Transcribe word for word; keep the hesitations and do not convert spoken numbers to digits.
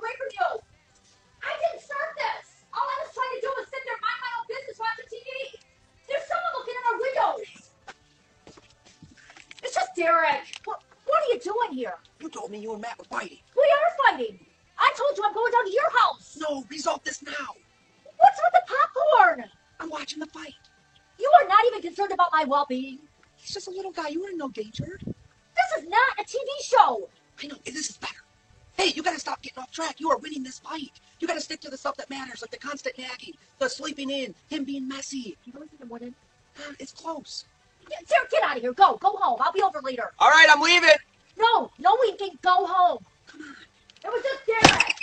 away from you. I didn't start this. All I was trying to do was sit there, mind my own business, watching T V. There's someone looking in our windows. It's just Derek. What, what are you doing here? You told me you and Matt were fighting. We are fighting. I told you I'm going down to your house. No, resolve this now. What's with the popcorn? I'm watching the fight. You are not even concerned about my well-being. He's just a little guy. You are in no danger. This is not a T V show. I know. This is better. Hey, you gotta stop getting off track. You are winning this fight. You gotta stick to the stuff that matters, like the constant nagging, the sleeping in, him being messy. You really think I'm winning? Uh, it's close. Derek, get out of here. Go. Go home. I'll be over later. All right, I'm leaving. No. No winking. Go home. Come on. It was just Derek.